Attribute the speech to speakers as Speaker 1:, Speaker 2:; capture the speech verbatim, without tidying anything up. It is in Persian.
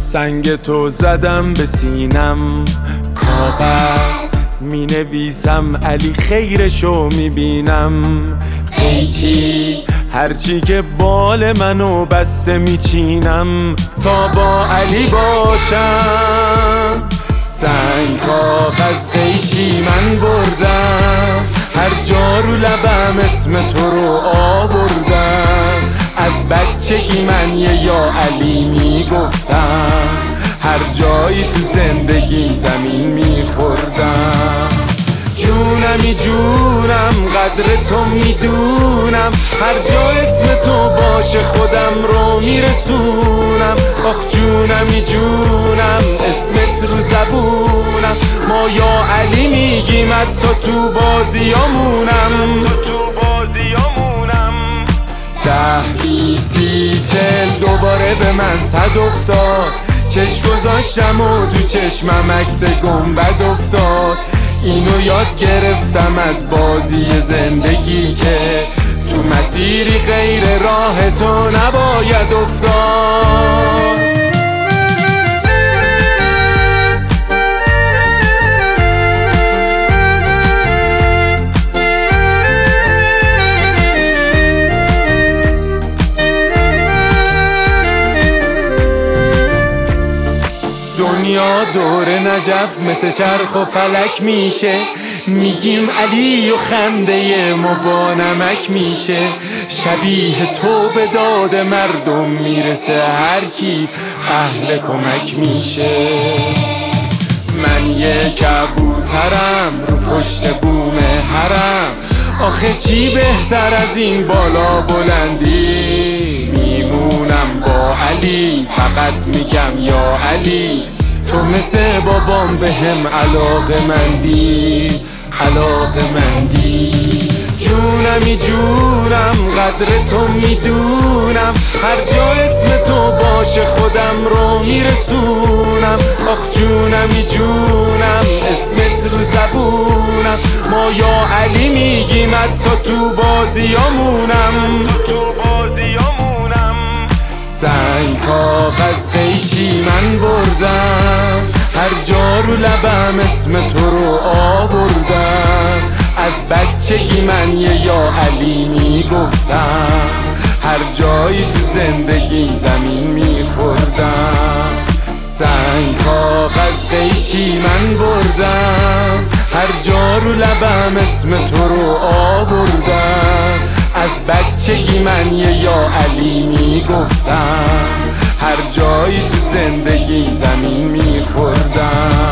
Speaker 1: سنگ تو زدم به سینم، کاغذ می نویسم علی خیرشو می بینم. قیچی هرچی که بال منو بسته می چینم تا با علی باشم. سنگ کاغذ قیچی من بردم، هر جا رو لبم اسم تو رو آوردم. از بچگی من یه یا علی می گفتم، هر جایی تو زندگیم زمین می خوردم. جونمی جونم قدر تو میدونم، هر جا اسم تو باشه خودم رو میرسونم. آخ جونمی جونم اسمت رو زبونم، ما یا علی میگیم حتی تو بازیامونم. ده بیسی چل دوباره به من صد افتاد، چشم گذاشتم و تو چشمم عکس گنبد افتاد. اینو یاد گرفتم از بازی زندگی که تو مسیری غیر راه تو نباید افتاد. دنیا دور نجف مثل چرخ و فلک میشه، میگیم علی و خنده ما با نمک میشه. شبیه تو به داد مردم میرسه، هر کی اهل کمک میشه. من یه کبوترم رو پشت بوم حرم، آخه چی بهتر از این بالا بلندی. میمونم با علی، فقط میگم یا علی، تو مثل بابام به هم علاقه مندی، علاقه مندی. جونمی جونم قدر تو میدونم، هر جا اسم تو باشه خودم رو میرسونم. آخ جونمی جونم اسمت رو زبونم، ما یا علی میگیم حتی تو بازیامونم. سنگ کاغذ قیچی من بردم، هر جا رو لبم اسم تو رو آوردم. از بچگی من یه یا علی میگفتم، هر جایی تو زندگیم زمین میخوردم. سنگ کاغذ قیچی من بردم، هر جا رو لبم اسم تو رو آوردم. از بچگی من یه یا علی میگفتم، هر جایی تو زندگی زمین میخوردم.